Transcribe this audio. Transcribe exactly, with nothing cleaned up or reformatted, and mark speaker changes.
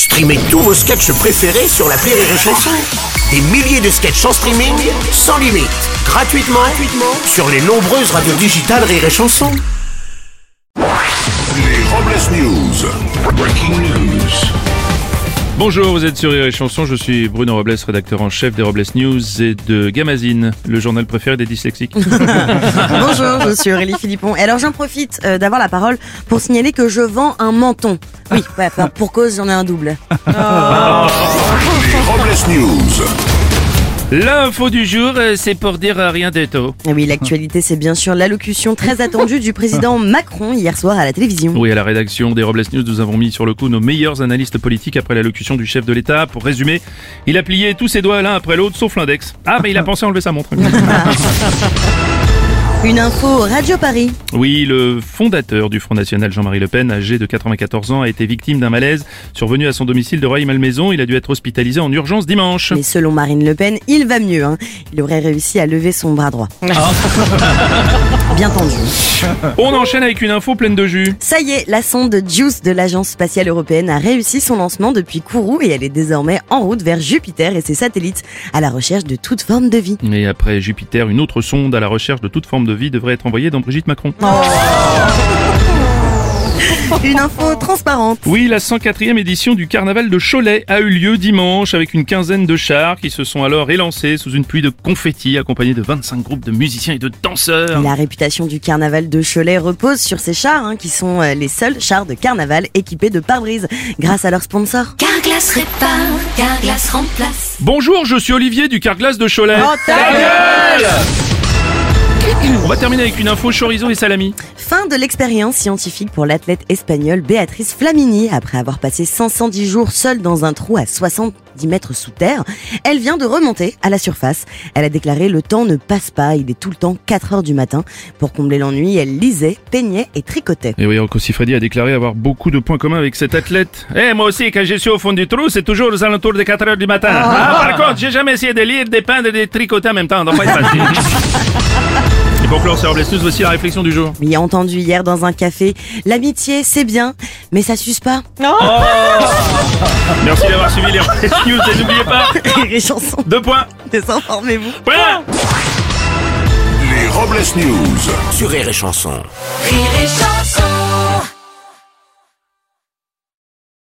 Speaker 1: Streamez tous vos sketchs préférés sur l'appli Rire et Chanson. Des milliers de sketchs en streaming, sans limite, gratuitement, gratuitement sur les nombreuses radios digitales Rire et Chanson.
Speaker 2: Les Robles News. Breaking news.
Speaker 3: Bonjour, vous êtes sur Rire et Chanson, je suis Bruno Robles, rédacteur en chef des Robles News et de Gamazine, le journal préféré des dyslexiques.
Speaker 4: Bonjour, je suis Aurélie Philippon. Et alors j'en profite euh, d'avoir la parole pour signaler que je vends un menton. Oui, ouais, enfin, pour cause j'en ai un double. Oh.
Speaker 2: Les Robles News.
Speaker 3: L'info du jour, c'est pour dire rien de tout.
Speaker 4: Et oui, l'actualité c'est bien sûr l'allocution très attendue du président Macron hier soir à la télévision.
Speaker 3: Oui, à la rédaction des Robles News, nous avons mis sur le coup nos meilleurs analystes politiques après l'allocution du chef de l'État. Pour résumer, il a plié tous ses doigts l'un après l'autre, sauf l'index. Ah, mais il a pensé enlever sa montre.
Speaker 4: Une info Radio Paris.
Speaker 3: Oui, le fondateur du Front National, Jean-Marie Le Pen, âgé de quatre-vingt-quatorze ans, a été victime d'un malaise survenu à son domicile de Rueil-Malmaison. Il a dû être hospitalisé en urgence dimanche.
Speaker 4: Mais selon Marine Le Pen, il va mieux. Hein. Il aurait réussi à lever son bras droit. Bien tendu.
Speaker 3: On enchaîne avec une info pleine de jus.
Speaker 4: Ça y est, la sonde JUICE de l'Agence spatiale européenne a réussi son lancement depuis Kourou et elle est désormais en route vers Jupiter et ses satellites à la recherche de toute forme de vie.
Speaker 3: Et après Jupiter, une autre sonde à la recherche de toute forme de vie devrait être envoyée dans Brigitte Macron.
Speaker 4: Oh. Une info transparente.
Speaker 3: Oui, la cent quatrième édition du carnaval de Cholet a eu lieu dimanche avec une quinzaine de chars qui se sont alors élancés sous une pluie de confettis accompagnés de vingt-cinq groupes de musiciens et de danseurs.
Speaker 4: La réputation du carnaval de Cholet repose sur ces chars hein, qui sont euh, les seuls chars de carnaval équipés de pare-brise grâce à leur sponsor.
Speaker 5: Carglass répare, Carglass remplace.
Speaker 3: Bonjour, je suis Olivier du Carglass de Cholet.
Speaker 4: Oh, ta gueule!
Speaker 3: On va terminer avec une info chorizo et salami.
Speaker 4: Fin de l'expérience scientifique pour l'athlète espagnole Béatrice Flamini. Après avoir passé cinq cent dix jours seule dans un trou à soixante-dix mètres sous terre, elle vient de remonter à la surface. Elle a déclaré « Le temps ne passe pas, il est tout le temps quatre heures du matin ». Pour combler l'ennui, elle lisait, peignait et tricotait.
Speaker 3: Et oui, Rocco Siffredi a déclaré avoir beaucoup de points communs avec cet athlète. Eh, hey, moi aussi, quand je suis au fond du trou, c'est toujours aux alentours de quatre heures du matin. Oh. Ah, par contre, j'ai jamais essayé de lire, de peindre et de tricoter en même temps. Donc, pas être facile. Et pour clore, c'est Robles News, voici la réflexion du jour.
Speaker 4: Oui, entendu hier dans un café, l'amitié c'est bien, mais ça suce pas.
Speaker 3: Oh. Merci d'avoir suivi les Robles News et n'oubliez pas.
Speaker 4: Les chansons.
Speaker 3: Deux points.
Speaker 4: Désinformez-vous.
Speaker 3: Point.
Speaker 2: Les Robles News.
Speaker 1: Sur Rire et Chanson.
Speaker 5: Rire et chanson.